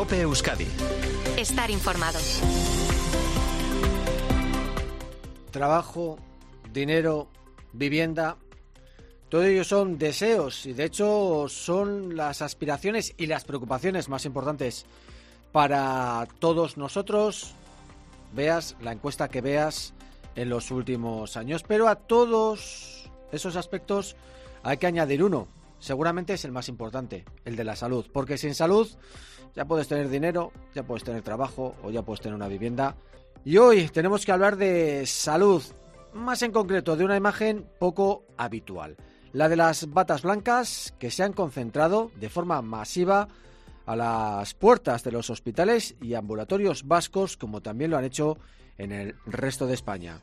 COPE Euskadi. Estar informado. Trabajo, dinero, vivienda, todo ello son deseos y de hecho son las aspiraciones y las preocupaciones más importantes para todos nosotros, veas la encuesta que veas en los últimos años. Pero a todos esos aspectos hay que añadir uno, seguramente es el más importante, el de la salud, porque sin salud ya puedes tener dinero, ya puedes tener trabajo o ya puedes tener una vivienda. Y hoy tenemos que hablar de salud, más en concreto de una imagen poco habitual, la de las batas blancas que se han concentrado de forma masiva a las puertas de los hospitales y ambulatorios vascos, como también lo han hecho en el resto de España.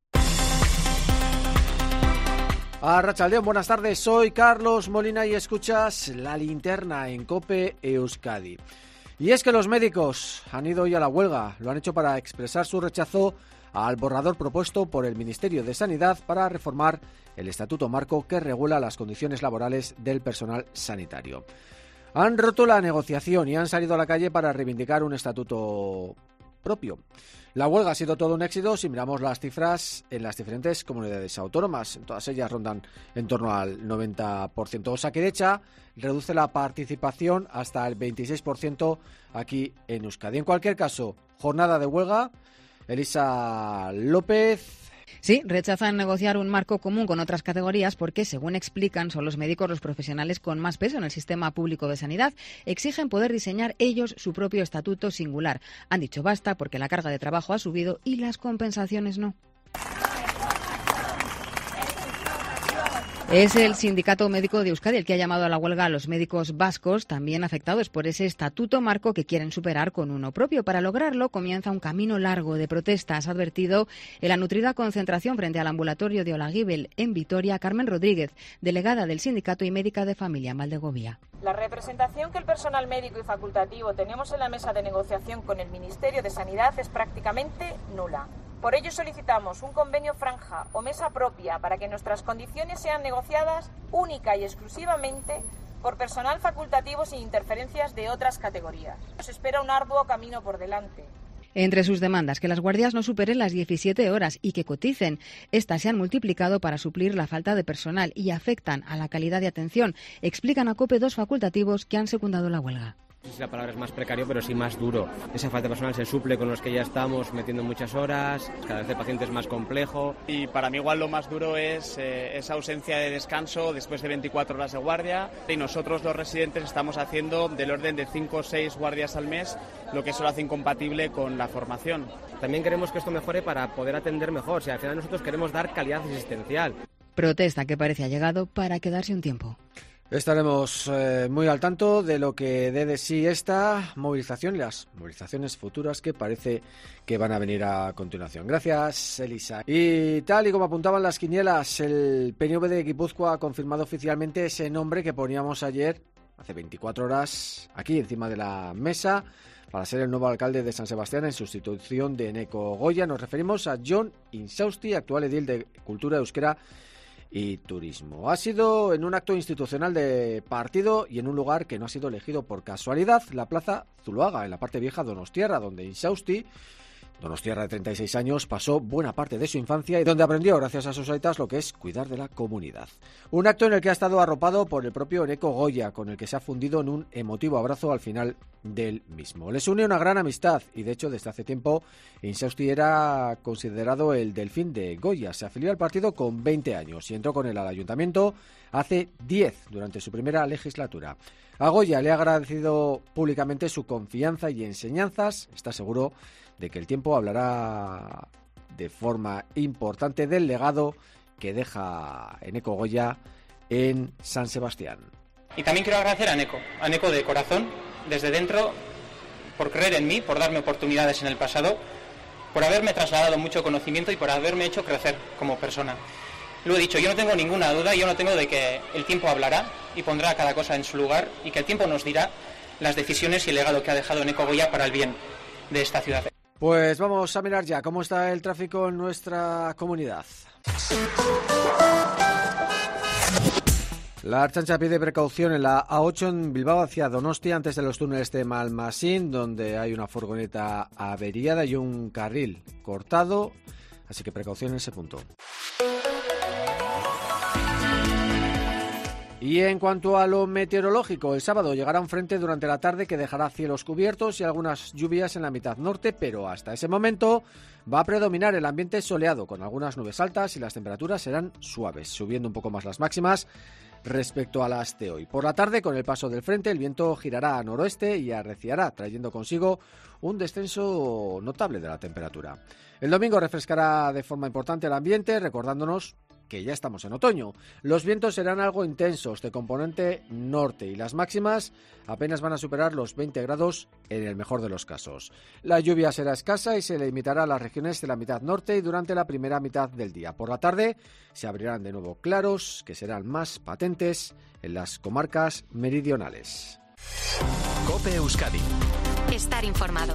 Arratsaldeon, buenas tardes, soy Carlos Molina y escuchas La Linterna en COPE Euskadi. Y es que los médicos han ido hoy a la huelga, lo han hecho para expresar su rechazo al borrador propuesto por el Ministerio de Sanidad para reformar el Estatuto Marco que regula las condiciones laborales del personal sanitario. Han roto la negociación y han salido a la calle para reivindicar un estatuto propio. La huelga ha sido todo un éxito si miramos las cifras en las diferentes comunidades autónomas. Todas ellas rondan en torno al 90%. Osakidetza reduce la participación hasta el 26% aquí en Euskadi. En cualquier caso, jornada de huelga. Elisa López. Sí, rechazan negociar un marco común con otras categorías porque, según explican, son los médicos los profesionales con más peso en el sistema público de sanidad. Exigen poder diseñar ellos su propio estatuto singular. Han dicho basta porque la carga de trabajo ha subido y las compensaciones no. Es el Sindicato Médico de Euskadi el que ha llamado a la huelga a los médicos vascos, también afectados por ese estatuto marco que quieren superar con uno propio. Para lograrlo comienza un camino largo de protestas, ha advertido en la nutrida concentración frente al ambulatorio de Olaguibel en Vitoria, Carmen Rodríguez, delegada del sindicato y médica de familia en Valdegovía. La representación que el personal médico y facultativo tenemos en la mesa de negociación con el Ministerio de Sanidad es prácticamente nula. Por ello solicitamos un convenio franja o mesa propia para que nuestras condiciones sean negociadas única y exclusivamente por personal facultativo sin interferencias de otras categorías. Nos espera un arduo camino por delante. Entre sus demandas, que las guardias no superen las 17 horas y que coticen. Estas se han multiplicado para suplir la falta de personal y afectan a la calidad de atención. Explican a COPE dos facultativos que han secundado la huelga. No sé si la palabra es más precario, pero sí más duro. Esa falta de personal se suple con los que ya estamos metiendo muchas horas, cada vez el paciente es más complejo. Y para mí igual lo más duro es esa ausencia de descanso después de 24 horas de guardia. Y nosotros los residentes estamos haciendo del orden de 5 o 6 guardias al mes, lo que eso lo hace incompatible con la formación. También queremos que esto mejore para poder atender mejor. O sea, al final nosotros queremos dar calidad asistencial. Protesta que parece ha llegado para quedarse un tiempo. Estaremos muy al tanto de lo que dé de sí esta movilización y las movilizaciones futuras que parece que van a venir a continuación. Gracias, Elisa. Y tal y como apuntaban las quinielas, el PNV de Guipúzcoa ha confirmado oficialmente ese nombre que poníamos ayer, hace 24 horas, aquí encima de la mesa, para ser el nuevo alcalde de San Sebastián en sustitución de Eneko Goya. Nos referimos a Jon Insausti, actual edil de Cultura, Euskera y Turismo. Ha sido en un acto institucional de partido y en un lugar que no ha sido elegido por casualidad, la Plaza Zuloaga, en la parte vieja de Donostiarra, donde Insausti, donostiarra de 36 años, pasó buena parte de su infancia y donde aprendió, gracias a sus aitas, lo que es cuidar de la comunidad. Un acto en el que ha estado arropado por el propio Eneko Goya, con el que se ha fundido en un emotivo abrazo al final del mismo. Les une una gran amistad y, de hecho, desde hace tiempo, Insausti era considerado el delfín de Goya. Se afilió al partido con 20 años y entró con él al ayuntamiento hace 10, durante su primera legislatura. A Goya le ha agradecido públicamente su confianza y enseñanzas. Está seguro de que el tiempo hablará de forma importante del legado que deja Eneko Goya en San Sebastián. Y también quiero agradecer a Eneko de corazón, desde dentro, por creer en mí, por darme oportunidades en el pasado, por haberme trasladado mucho conocimiento y por haberme hecho crecer como persona. Lo he dicho, yo no tengo ninguna duda, yo no tengo de que el tiempo hablará y pondrá cada cosa en su lugar y que el tiempo nos dirá las decisiones y el legado que ha dejado Eneko Goya para el bien de esta ciudad. Pues vamos a mirar ya cómo está el tráfico en nuestra comunidad. La Ertzaintza pide precaución en la A8 en Bilbao hacia Donostia, antes de los túneles de Malmasín, donde hay una furgoneta averiada y un carril cortado, así que precaución en ese punto. Y en cuanto a lo meteorológico, el sábado llegará un frente durante la tarde que dejará cielos cubiertos y algunas lluvias en la mitad norte, pero hasta ese momento va a predominar el ambiente soleado, con algunas nubes altas y las temperaturas serán suaves, subiendo un poco más las máximas respecto a las de hoy. Por la tarde, con el paso del frente, el viento girará a noroeste y arreciará, trayendo consigo un descenso notable de la temperatura. El domingo refrescará de forma importante el ambiente, recordándonos que ya estamos en otoño. Los vientos serán algo intensos, de componente norte, y las máximas apenas van a superar los 20 grados en el mejor de los casos. La lluvia será escasa y se limitará a las regiones de la mitad norte y durante la primera mitad del día. Por la tarde se abrirán de nuevo claros, que serán más patentes en las comarcas meridionales. COPE Euskadi. Estar informado.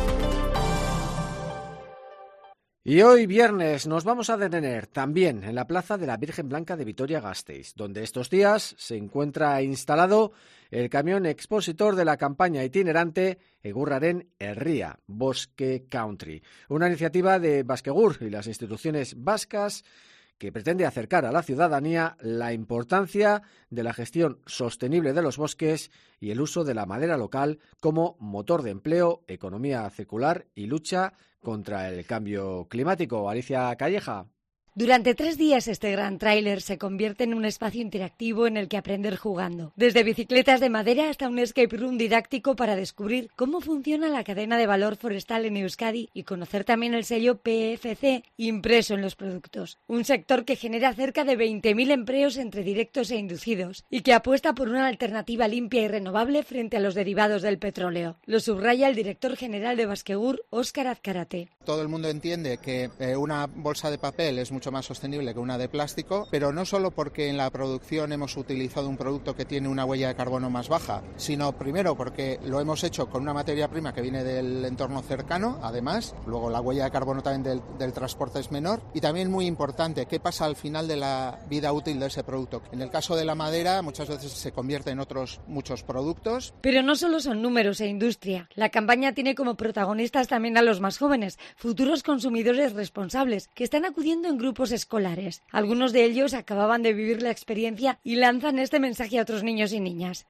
Y hoy viernes nos vamos a detener también en la Plaza de la Virgen Blanca de Vitoria-Gasteiz, donde estos días se encuentra instalado el camión expositor de la campaña itinerante Egurraren Herria, Bosque Country, una iniciativa de Baskegur y las instituciones vascas que pretende acercar a la ciudadanía la importancia de la gestión sostenible de los bosques y el uso de la madera local como motor de empleo, economía circular y lucha contra el cambio climático. Alicia Calleja. Durante 3 días este gran tráiler se convierte en un espacio interactivo en el que aprender jugando. Desde bicicletas de madera hasta un escape room didáctico para descubrir cómo funciona la cadena de valor forestal en Euskadi y conocer también el sello PFC impreso en los productos. Un sector que genera cerca de 20.000 empleos entre directos e inducidos y que apuesta por una alternativa limpia y renovable frente a los derivados del petróleo. Lo subraya el director general de Baskegur, Óscar Azcárate. Todo el mundo entiende que una bolsa de papel es mucho más sostenible que una de plástico, pero no solo porque en la producción hemos utilizado un producto que tiene una huella de carbono más baja, sino primero porque lo hemos hecho con una materia prima que viene del entorno cercano, además, luego la huella de carbono también del transporte es menor, y también muy importante, ¿qué pasa al final de la vida útil de ese producto? En el caso de la madera, muchas veces se convierte en otros muchos productos. Pero no solo son números e industria. La campaña tiene como protagonistas también a los más jóvenes, futuros consumidores responsables, que están acudiendo en grupos escolares. Algunos de ellos acababan de vivir la experiencia y lanzan este mensaje a otros niños y niñas.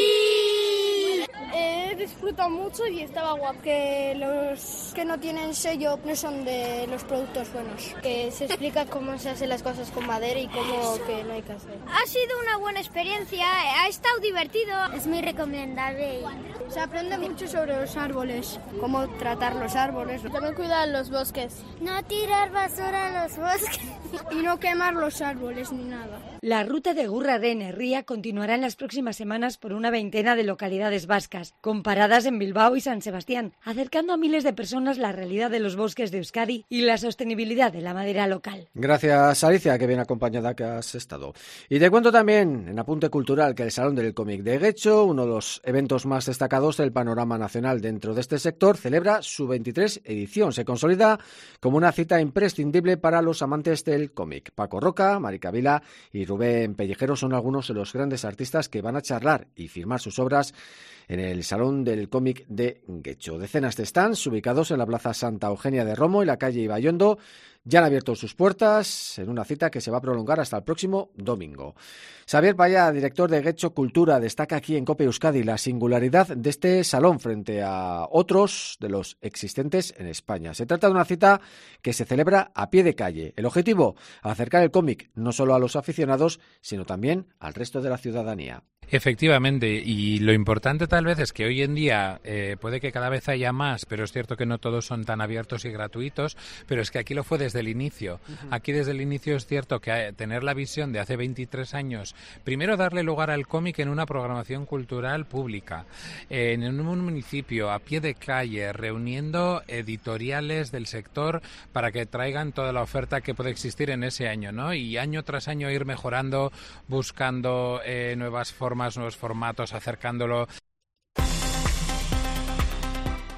He disfrutado mucho y estaba guapo. Que los que no tienen sello no son de los productos buenos. Que se explica cómo se hacen las cosas con madera y cómo que no hay que hacer. Ha sido una buena experiencia, ha estado divertido. Es muy recomendable. Se aprende mucho sobre los árboles, cómo tratar los árboles. También cuidar los bosques. No tirar basura a los bosques. Y no quemar los árboles ni nada. La ruta de Egurraren Herria continuará en las próximas semanas por una veintena de localidades vascas, con paradas en Bilbao y San Sebastián, acercando a miles de personas la realidad de los bosques de Euskadi y la sostenibilidad de la madera local. Gracias, Alicia, que bien acompañada que has estado. Y te cuento también, en apunte cultural, que el Salón del Cómic de Guecho, uno de los eventos más destacados del panorama nacional dentro de este sector, celebra su 23 edición. Se consolida como una cita imprescindible para los amantes del cómic. Paco Roca, Marica Vila y Rubén Pellejero son algunos de los grandes artistas que van a charlar y firmar sus obras en el Salón del Cómic de Guecho. Decenas de stands ubicados en la Plaza Santa Eugenia de Romo y la calle Ibaiondo ya han abierto sus puertas en una cita que se va a prolongar hasta el próximo domingo. Xavier Payá, director de Guecho Cultura, destaca aquí en COPE Euskadi la singularidad de este salón frente a otros de los existentes en España. Se trata de una cita que se celebra a pie de calle. El objetivo, acercar el cómic no solo a los aficionados, sino también al resto de la ciudadanía. Efectivamente, y lo importante tal vez es que hoy en día puede que cada vez haya más, pero es cierto que no todos son tan abiertos y gratuitos, pero es que aquí lo fue desde el inicio. Aquí desde el inicio es cierto que tener la visión de hace 23 años, primero darle lugar al cómic en una programación cultural pública, en un municipio a pie de calle, reuniendo editoriales del sector para que traigan toda la oferta que puede existir en ese año, ¿no? Y año tras año ir mejorando, buscando nuevas formas, nuevos formatos, acercándolo.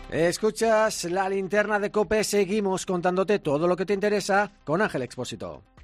Escuchas la linterna de COPE, seguimos contándote todo lo que te interesa con Ángel Expósito.